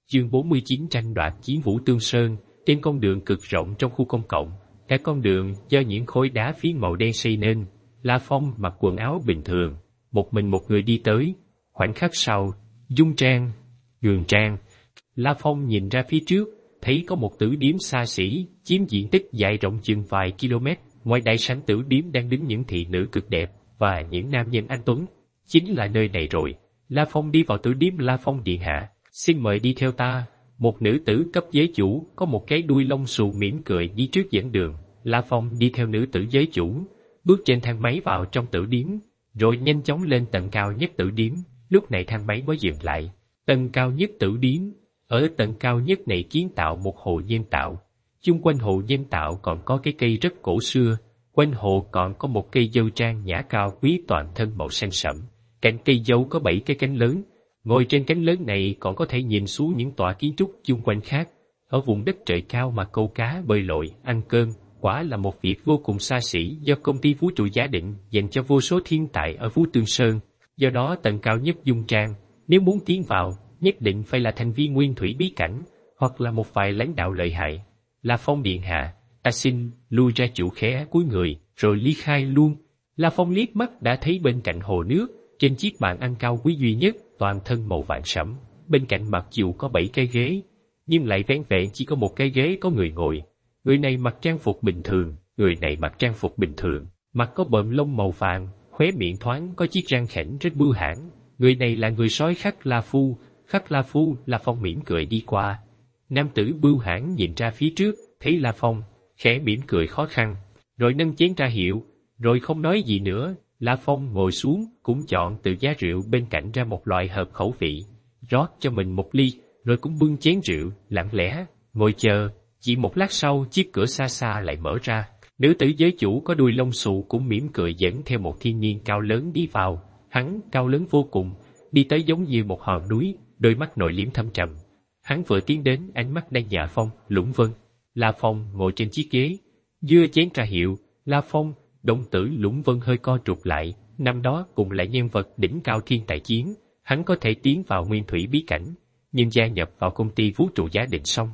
Chương 49 tranh đoạt chiến Vũ Tương Sơn. Trên con đường cực rộng trong khu công cộng, cả con đường do những khối đá phiến màu đen xây nên. La Phong mặc quần áo bình thường, một mình một người đi tới. Khoảnh khắc sau, Dung Trang, Gường Trang. La Phong nhìn ra phía trước, thấy có một tử điếm xa xỉ, chiếm diện tích dài rộng chừng vài km. Ngoài đại sảnh tử điếm đang đứng những thị nữ cực đẹp và những nam nhân anh tuấn. Chính là nơi này rồi. La Phong đi vào tử điếm. La Phong điện hạ, xin mời đi theo ta. Một nữ tử cấp giới chủ có một cái đuôi lông xù mỉm cười đi trước dẫn đường. La Phong đi theo nữ tử giới chủ, bước trên thang máy vào trong tử điếm, rồi nhanh chóng lên tầng cao nhất tử điếm. Lúc này thang máy mới dừng lại. Tầng cao nhất tử điếm. Ở tầng cao nhất này kiến tạo một hồ nhân tạo. Chung quanh hồ nhân tạo còn có cái cây rất cổ xưa. Quanh hồ còn có một cây dâu trang nhã cao quý toàn thân màu xanh sẫm. Cạnh cây dâu có 7 cái cánh lớn. Ngồi trên cánh lớn này còn có thể nhìn xuống những tòa kiến trúc chung quanh khác. Ở vùng đất trời cao mà câu cá, bơi lội, ăn cơm, quả là một việc vô cùng xa xỉ do công ty vũ trụ giả định dành cho vô số thiên tài ở Vũ Tương Sơn. Do đó tầng cao nhất Dung Trang, nếu muốn tiến vào, nhất định phải là thành viên nguyên thủy bí cảnh, hoặc là một vài lãnh đạo lợi hại. La Phong điện hạ, ta xin lui ra. Chủ khẽ cúi người, rồi ly khai luôn. La Phong liếc mắt đã thấy bên cạnh hồ nước, trên chiếc bàn ăn cao quý duy nhất, toàn thân màu vàng sẫm. Bên cạnh mặc dù có 7 cái ghế, nhưng lại vẻn vẹn chỉ có một cái ghế có người ngồi. Người này mặc trang phục bình thường, người này mặc trang phục bình thường, mặt có bợm lông màu vàng, khóe miệng thoáng có chiếc răng khểnh rất bưu hãn. Người này là người sói Khắc La Phu. Khắc La Phu. La Phong mỉm cười đi qua. Nam tử bưu hãn nhìn ra phía trước, thấy La Phong, khẽ mỉm cười khó khăn, rồi nâng chén ra hiệu, rồi không nói gì nữa. La Phong ngồi xuống, cũng chọn từ giá rượu bên cạnh ra một loại hợp khẩu vị, rót cho mình một ly, rồi cũng bưng chén rượu, lặng lẽ ngồi chờ. Chỉ một lát sau, chiếc cửa xa xa lại mở ra. Nữ tử giới chủ có đuôi lông xù cũng mỉm cười dẫn theo một thiên niên cao lớn đi vào. Hắn cao lớn vô cùng, đi tới giống như một hòn núi, đôi mắt nội liễm thâm trầm. Hắn vừa tiến đến, ánh mắt đang dạ Phong, Lũng Vân. La Phong ngồi trên chiếc ghế, giơ chén ra hiệu. La Phong. Đồng tử Lũng Vân hơi co rụt lại. Năm đó cùng là nhân vật đỉnh cao thiên tài chiến, hắn có thể tiến vào nguyên thủy bí cảnh, nhưng gia nhập vào công ty vũ trụ giả định xong.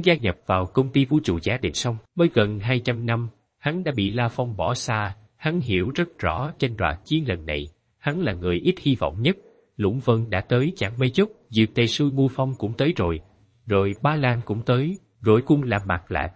Mới gần 200 năm, hắn đã bị La Phong bỏ xa. Hắn hiểu rất rõ tranh đoạt chiến lần này, hắn là người ít hy vọng nhất. Lũng Vân đã tới chẳng mấy chốc, Diệp Tề Sư Mu Phong cũng tới rồi Ba Lan cũng tới, rồi cung là Mạc Lạc,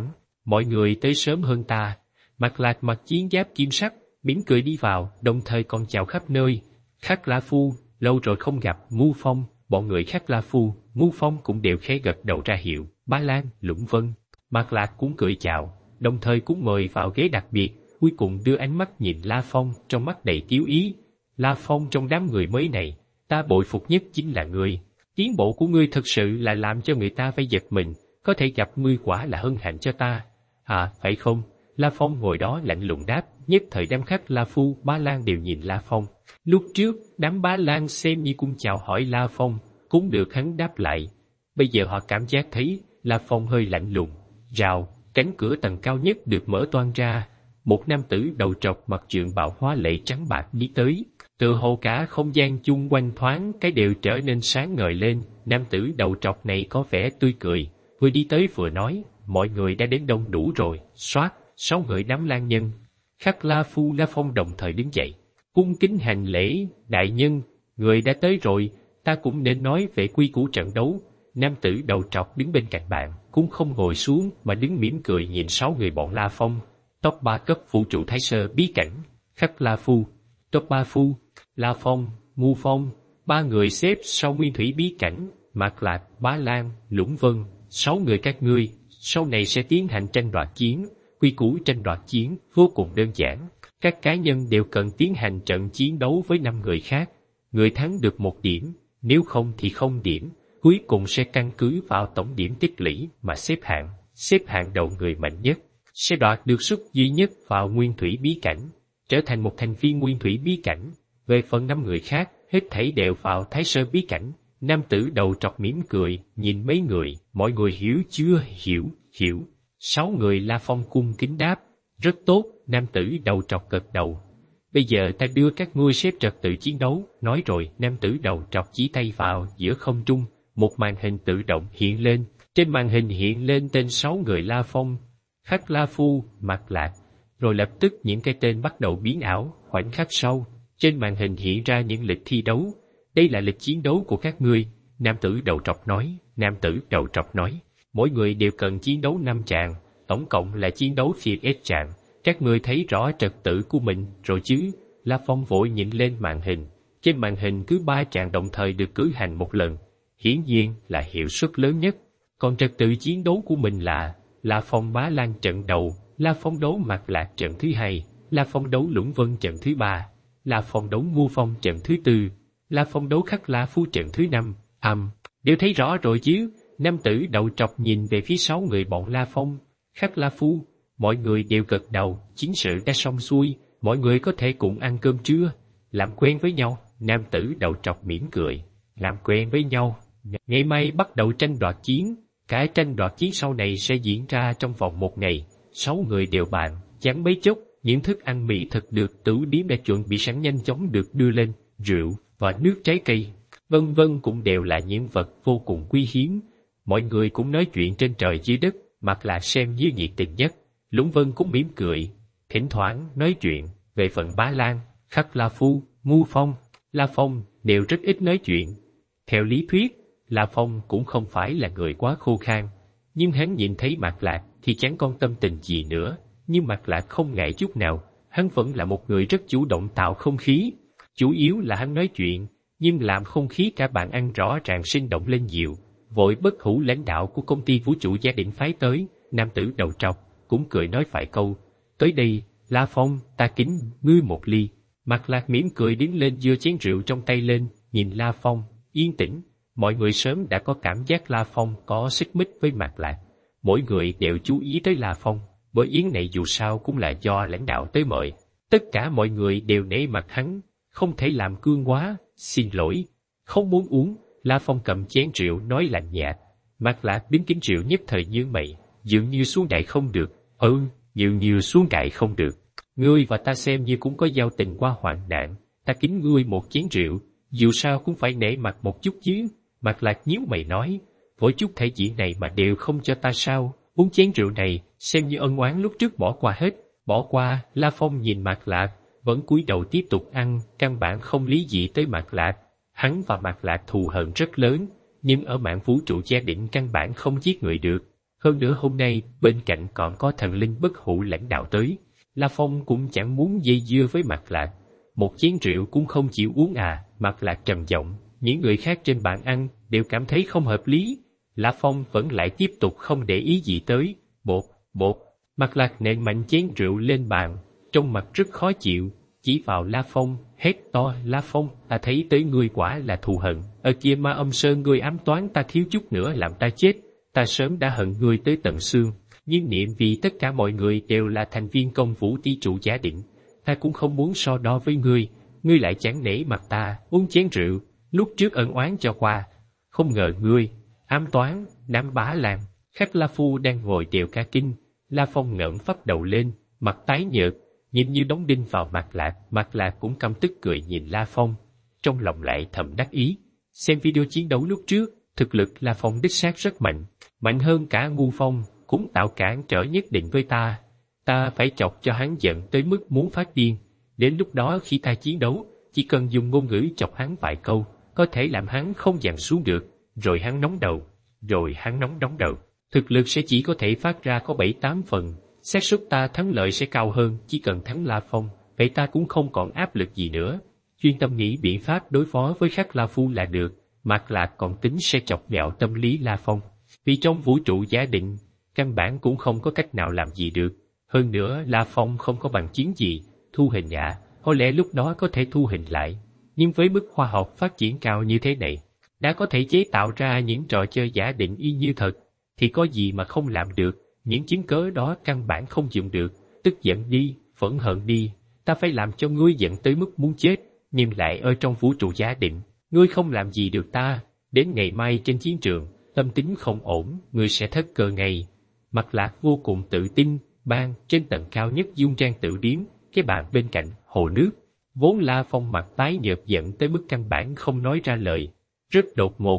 mọi người tới sớm hơn ta. Mạc Lạc mặc chiến giáp kim sắc, mỉm cười đi vào, đồng thời còn chào khắp nơi. Khắc La Phu, lâu rồi không gặp. Mu Phong. Bọn người Khắc La Phu, Mu Phong cũng đều khẽ gật đầu ra hiệu. Ba Lan, Lũng Vân. Mạc Lạc cũng cười chào, đồng thời cũng mời vào ghế đặc biệt, cuối cùng đưa ánh mắt nhìn La Phong, trong mắt đầy kiêu ý. La Phong, trong đám người mới này, ta bội phục nhất chính là ngươi. Tiến bộ của ngươi thực sự là làm cho người ta phải giật mình, có thể gặp ngươi quả là hân hạnh cho ta. Phải không? La Phong ngồi đó lạnh lùng đáp. Nhất thời đám Khắc La Phu, Ba Lan đều nhìn La Phong. Lúc trước, đám Ba Lan xem như cũng chào hỏi La Phong, cũng được hắn đáp lại. Bây giờ họ cảm giác thấy La Phong hơi lạnh lùng. Rào, cánh cửa tầng cao nhất được mở toang ra. Một nam tử đầu trọc mặc trượng bào hoa lệ trắng bạc đi tới. Từ hồ cả không gian chung quanh thoáng cái đều trở nên sáng ngời lên. Nam tử đầu trọc này có vẻ tươi cười, vừa đi tới vừa nói, mọi người đã đến đông đủ rồi. Soát, 6 người đám lang nhân. Khắc La Phu, La Phong đồng thời đứng dậy, cung kính hành lễ. Đại nhân, người đã tới rồi, ta cũng nên nói về quy củ trận đấu. Nam tử đầu trọc đứng bên cạnh bạn, cũng không ngồi xuống mà đứng mỉm cười nhìn 6 người bọn La Phong. Top 3 cấp vũ trụ Thái Sơ bí cảnh. Khắc La Phu. Top 3 Phu. La Phong, Mu Phong. 3 người xếp sau nguyên thủy bí cảnh. Mạc Lạc, Bá Lan, Lũng Vân. 6 người các ngươi, sau này sẽ tiến hành tranh đoạt chiến. Quy củ tranh đoạt chiến vô cùng đơn giản. Các cá nhân đều cần tiến hành trận chiến đấu với 5 người khác. Người thắng được 1 điểm, nếu không thì 0 điểm. Cuối cùng sẽ căn cứ vào tổng điểm tích lũy mà xếp hạng. Xếp hạng đầu người mạnh nhất sẽ đoạt được suất duy nhất vào nguyên thủy bí cảnh, trở thành một thành viên nguyên thủy bí cảnh. Về phần 5 người khác, hết thảy đều vào Thái Sơ bí cảnh. Nam tử đầu trọc mỉm cười, nhìn mấy người, mọi người hiểu chưa? Hiểu. 6 người La Phong cung kính đáp. Rất tốt. Nam tử đầu trọc gật đầu. Bây giờ ta đưa các ngươi xếp trật tự chiến đấu. Nói rồi, nam tử đầu trọc chỉ tay vào giữa không trung. một màn hình tự động hiện lên. Trên màn hình hiện lên tên 6 người La Phong, Khắc La Phu, Mạc Lạc, rồi lập tức những cái tên bắt đầu biến ảo. Khoảnh khắc sau, trên màn hình hiện ra những lịch thi đấu. Đây là lịch chiến đấu của các ngươi, nam tử đầu trọc nói. Nam tử đầu trọc nói, mỗi người đều cần chiến đấu 5 tràng, tổng cộng là chiến đấu phiên S tràng. Các ngươi thấy rõ trật tự của mình rồi chứ? La Phong vội nhìn lên màn hình. Trên màn hình cứ 3 tràng đồng thời được cử hành một lần, hiển nhiên là hiệu suất lớn nhất. Còn trật tự chiến đấu của mình là La Phong Bá Lan trận đầu, La Phong đấu Mạc Lạc trận thứ 2, La Phong đấu Lũng Vân trận thứ 3, La Phong đấu Ngô Phong trận thứ 4, La Phong đấu Khắc La Phu trận thứ 5. Đều thấy rõ rồi chứ? Nam tử đầu trọc nhìn về phía 6 người bọn La Phong, Khắc La Phu. Mọi người đều gật đầu. Chiến sự đã xong xuôi, mọi người có thể cùng ăn cơm trưa, làm quen với nhau. Nam tử đầu trọc mỉm cười. Làm quen với nhau. Ngày mai bắt đầu tranh đoạt chiến. Cái tranh đoạt chiến sau này sẽ diễn ra trong vòng 1 ngày. 6 người đều bàn. Chẳng mấy chốc, những thức ăn mỹ thực được tửu điếm đã chuẩn bị sẵn nhanh chóng được đưa lên. Rượu và nước trái cây, vân vân cũng đều là những vật vô cùng quý hiếm. Mọi người cũng nói chuyện trên trời dưới đất, Mạc Lạc xem như nhiệt tình nhất. Lũng Vân cũng mỉm cười, thỉnh thoảng nói chuyện. Về phần Bá Lan, Khắc La Phu, Ngô Phong, La Phong đều rất ít nói chuyện. Theo lý thuyết, La Phong cũng không phải là người quá khô khan, nhưng hắn nhìn thấy Mạc Lạc thì chẳng quan tâm tình gì nữa. Nhưng Mạc Lạc không ngại chút nào, hắn vẫn là một người rất chủ động tạo không khí. Chủ yếu là hắn nói chuyện, nhưng làm không khí cả bàn ăn rõ ràng sinh động lên nhiều. Vội Bất Hủ lãnh đạo của công ty vũ trụ gia đình phái tới, nam tử đầu trọc cũng cười nói vài câu. Tới đây, La Phong, ta kính ngươi một ly. Mạc Lạc mỉm cười đứng lên giơ chén rượu trong tay lên, nhìn La Phong, yên tĩnh. Mọi người sớm đã có cảm giác La Phong có xích mích với Mạc Lạc. Mỗi người đều chú ý tới La Phong, bởi yến này dù sao cũng là do lãnh đạo tới mời. Tất cả mọi người đều nể mặt hắn, không thể làm cương quá. Xin lỗi, không muốn uống. La Phong cầm chén rượu nói lạnh nhạt. Mạc Lạc đứng kính rượu nhất thời nhướng mày, dường như xuống đại không được. Dường như xuống đại không được. Ngươi và ta xem như cũng có giao tình qua hoạn nạn, ta kính ngươi một chén rượu, dù sao cũng phải nể mặt một chút chứ. Mạc Lạc nhíu mày nói, vội chút thể diện này mà đều không cho ta sao? Uống chén rượu này, xem như ân oán lúc trước bỏ qua hết. Bỏ qua. La Phong nhìn Mạc Lạc, vẫn cúi đầu tiếp tục ăn, căn bản không lý dị tới Mạc Lạc. Hắn và Mạc Lạc thù hận rất lớn, nhưng ở mạng vũ trụ gia định căn bản không giết người được. Hơn nữa hôm nay, bên cạnh còn có thần linh Bất Hủ lãnh đạo tới. La Phong cũng chẳng muốn dây dưa với Mạc Lạc. Một chén rượu cũng không chịu uống à? Mạc Lạc trầm giọng. Những người khác trên bàn ăn đều cảm thấy không hợp lý. La Phong vẫn lại tiếp tục không để ý gì tới. Bột. Mạc Lạc nện mạnh chén rượu lên bàn, trong mặt rất khó chịu, chỉ vào La Phong, hét to. La Phong, ta thấy tới ngươi quả là thù hận. Ở kia Ma Âm Sơn ngươi ám toán ta thiếu chút nữa làm ta chết. Ta sớm đã hận ngươi tới tận xương, nhưng niệm vì tất cả mọi người đều là thành viên công vũ ti trụ giả định, ta cũng không muốn so đo với ngươi. Ngươi lại chẳng nể mặt ta, uống chén rượu, lúc trước ân oán cho qua. Không ngờ ngươi ám toán. Đám Bá Lan, Khắc La Phu đang ngồi đều cả kinh. La Phong ngẩng phát đầu lên, mặt tái nhợt, nhìn như đóng đinh vào Mạc Lạc. Mạc Lạc cũng căm tức cười nhìn La Phong, trong lòng lại thầm đắc ý. Xem video chiến đấu lúc trước, thực lực La Phong đích xác rất mạnh, mạnh hơn cả Ngô Phong, cũng tạo cản trở nhất định với ta. Ta phải chọc cho hắn giận tới mức muốn phát điên. Đến lúc đó khi ta chiến đấu, chỉ cần dùng ngôn ngữ chọc hắn vài câu, có thể làm hắn không dằn xuống được, rồi hắn nóng đầu. Thực lực sẽ chỉ có thể phát ra có 7-8 phần, xác suất ta thắng lợi sẽ cao hơn. Chỉ cần thắng La Phong, vậy ta cũng không còn áp lực gì nữa, chuyên tâm nghĩ biện pháp đối phó với Khắc La Phu là được. Mạc Lạc còn tính sẽ chọc ghẹo tâm lý La Phong, vì trong vũ trụ giả định, căn bản cũng không có cách nào làm gì được. Hơn nữa La Phong không có bằng chứng gì, thu hình có lẽ lúc đó có thể thu hình lại, nhưng với mức khoa học phát triển cao như thế này, đã có thể chế tạo ra những trò chơi giả định y như thật, thì có gì mà không làm được. Những chứng cớ đó căn bản không dùng được. Tức giận đi, phẫn hận đi, ta phải làm cho ngươi giận tới mức muốn chết, nhưng lại ở trong vũ trụ giả định, ngươi không làm gì được ta. Đến ngày mai trên chiến trường, tâm tính không ổn, ngươi sẽ thất cơ ngay. Mạc Lạc vô cùng tự tin, ban trên tầng cao nhất dung trang tự điếm, cái bàn bên cạnh hồ nước. Vốn La Phong mặt tái nhợt giận tới mức căn bản không nói ra lời. Rất đột ngột,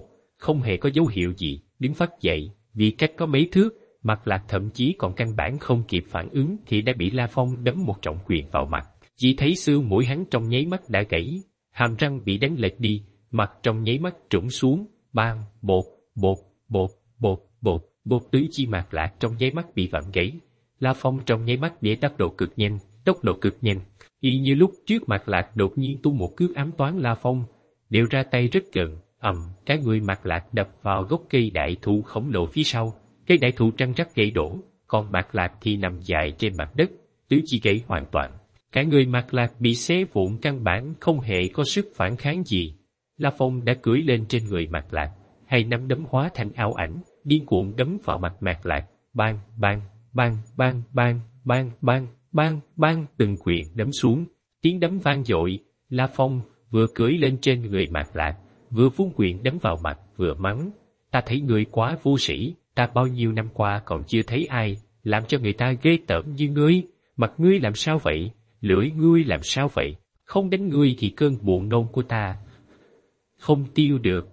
không hề có dấu hiệu gì, đứng phắt dậy, vì cách có mấy thước, Mạc Lạc thậm chí còn căn bản không kịp phản ứng thì đã bị La Phong đấm một trọng quyền vào mặt. Chỉ thấy xương mũi hắn trong nháy mắt đã gãy, hàm răng bị đánh lệch đi, mặt trong nháy mắt trũng xuống, bang, bột, bột, bột, bột, bột, bột tứ chi Mạc Lạc trong nháy mắt bị vặn gãy. La Phong trong nháy mắt để tốc độ cực nhanh, y như lúc trước Mạc Lạc đột nhiên tung một cước ám toán La Phong, đều ra tay rất gần, cả người Mạc Lạc đập vào gốc cây đại thụ khổng lồ phía sau, cây đại thụ trăng trắc gãy đổ, còn Mạc Lạc thì nằm dài trên mặt đất, tứ chi gãy hoàn toàn. Cả người Mạc Lạc bị xé vụn, căn bản không hề có sức phản kháng gì. La Phong đã cưỡi lên trên người Mạc Lạc, hai nắm đấm hóa thành ảo ảnh, điên cuồng đấm vào mặt Mạc Lạc, bang, bang, bang, bang, bang, bang, bang, bang, bang, từng quyền đấm xuống, tiếng đấm vang dội. La Phong vừa cưỡi lên trên người Mạc Lạc, vừa vung quyền đấm vào mặt, vừa mắng: ta thấy ngươi quá vô sĩ, ta bao nhiêu năm qua còn chưa thấy ai làm cho người ta ghê tởm như ngươi, mặt ngươi làm sao vậy, lưỡi ngươi làm sao vậy, không đánh ngươi thì cơn buồn nôn của ta không tiêu được.